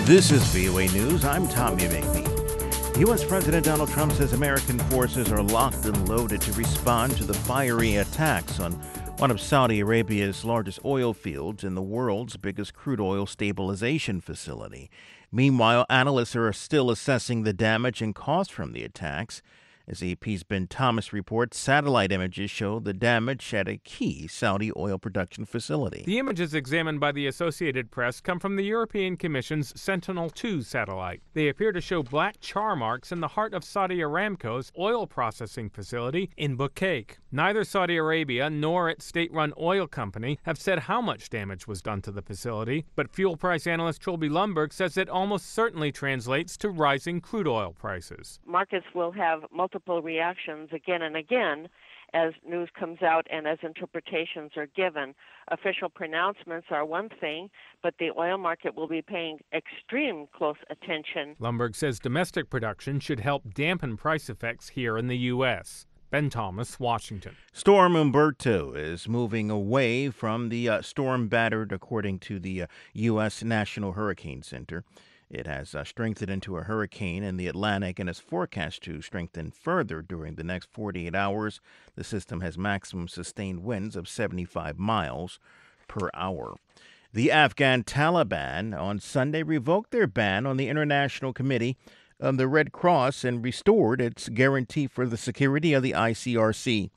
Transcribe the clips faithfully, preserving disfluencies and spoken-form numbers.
This is V O A News. I'm Tommy McNeil. U S. President Donald Trump says American forces are locked and loaded to respond to the fiery attacks on one of Saudi Arabia's largest oil fields and the world's biggest crude oil stabilization facility. Meanwhile, analysts are still assessing the damage and cost from the attacks. As A P's Ben Thomas reports, satellite images show the damage at a key Saudi oil production facility. The images examined by the Associated Press come from the European Commission's Sentinel two satellite. They appear to show black char marks in the heart of Saudi Aramco's oil processing facility in Bukaik. Neither Saudi Arabia nor its state-run oil company have said how much damage was done to the facility, but fuel price analyst Trilby Lundberg says it almost certainly translates to rising crude oil prices. Markets will have multiple reactions again and again as news comes out and as interpretations are given. Official pronouncements are one thing, but the oil market will be paying extreme close attention. Lundberg says domestic production should help dampen price effects here in the U S. Ben Thomas, Washington. Storm Umberto is moving away from the uh, storm battered, according to the uh, U S. National Hurricane Center. It has uh, strengthened into a hurricane in the Atlantic and is forecast to strengthen further during the next forty-eight hours. The system has maximum sustained winds of seventy-five miles per hour. The Afghan Taliban on Sunday revoked their ban on the International Committee of the Red Cross and restored its guarantee for the security of the I C R C.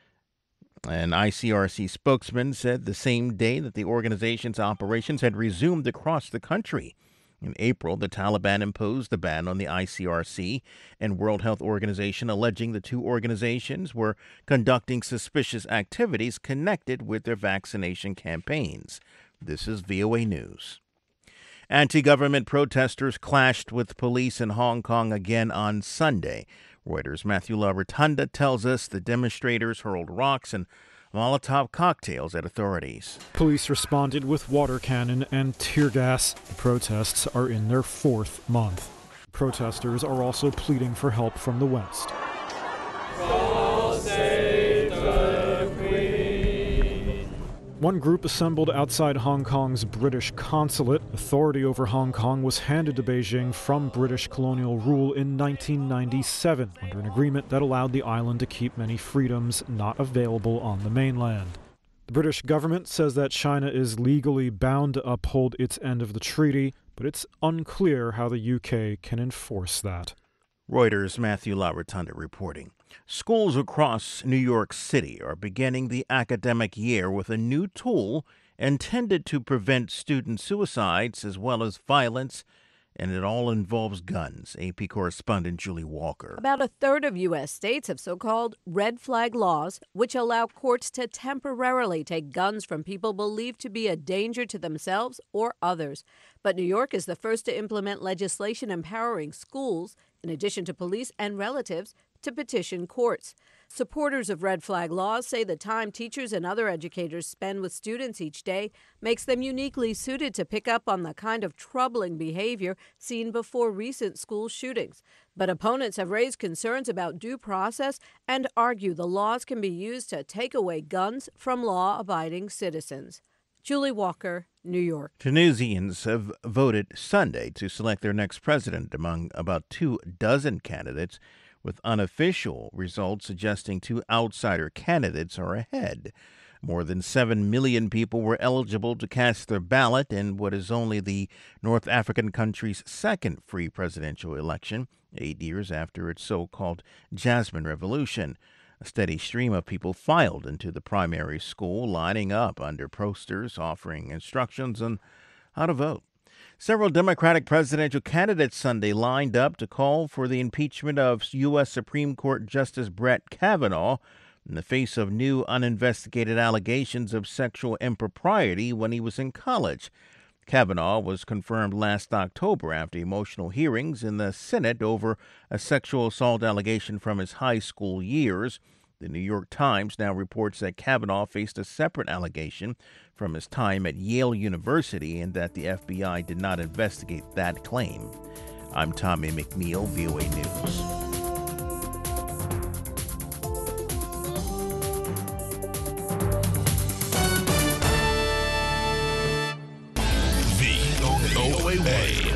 An I C R C spokesman said the same day that the organization's operations had resumed across the country. In April, the Taliban imposed the ban on the I C R C and World Health Organization, alleging the two organizations were conducting suspicious activities connected with their vaccination campaigns. This is V O A News. Anti-government protesters clashed with police in Hong Kong again on Sunday. Reuters' Matthew LaRotunda tells us the demonstrators hurled rocks and Molotov cocktails at authorities. Police responded with water cannon and tear gas. The protests are in their fourth month. Protesters are also pleading for help from the West. God save the Queen. One group assembled outside Hong Kong's British consulate. Authority over Hong Kong was handed to Beijing from British colonial rule in nineteen ninety-seven under an agreement that allowed the island to keep many freedoms not available on the mainland. The British government says that China is legally bound to uphold its end of the treaty, but it's unclear how the U K can enforce that. Reuters' Matthew LaRotunda reporting. Schools across New York City are beginning the academic year with a new tool intended to prevent student suicides as well as violence, and it all involves guns. A P correspondent Julie Walker. About a third of U S states have so-called red flag laws, which allow courts to temporarily take guns from people believed to be a danger to themselves or others. But New York is the first to implement legislation empowering schools, in addition to police and relatives, to petition courts. Supporters of red flag laws say the time teachers and other educators spend with students each day makes them uniquely suited to pick up on the kind of troubling behavior seen before recent school shootings. But opponents have raised concerns about due process and argue the laws can be used to take away guns from law-abiding citizens. Julie Walker, New York. Tunisians have voted Sunday to select their next president among about two dozen candidates, with unofficial results suggesting two outsider candidates are ahead. More than seven million people were eligible to cast their ballot in what is only the North African country's second free presidential election, eight years after its so-called Jasmine Revolution. A steady stream of people filed into the primary school, lining up under posters offering instructions on how to vote. Several Democratic presidential candidates Sunday lined up to call for the impeachment of U S. Supreme Court Justice Brett Kavanaugh in the face of new uninvestigated allegations of sexual impropriety when he was in college. Kavanaugh was confirmed last October after emotional hearings in the Senate over a sexual assault allegation from his high school years. The New York Times now reports that Kavanaugh faced a separate allegation from his time at Yale University and that the F B I did not investigate that claim. I'm Tommy McNeil, V O A News. V O A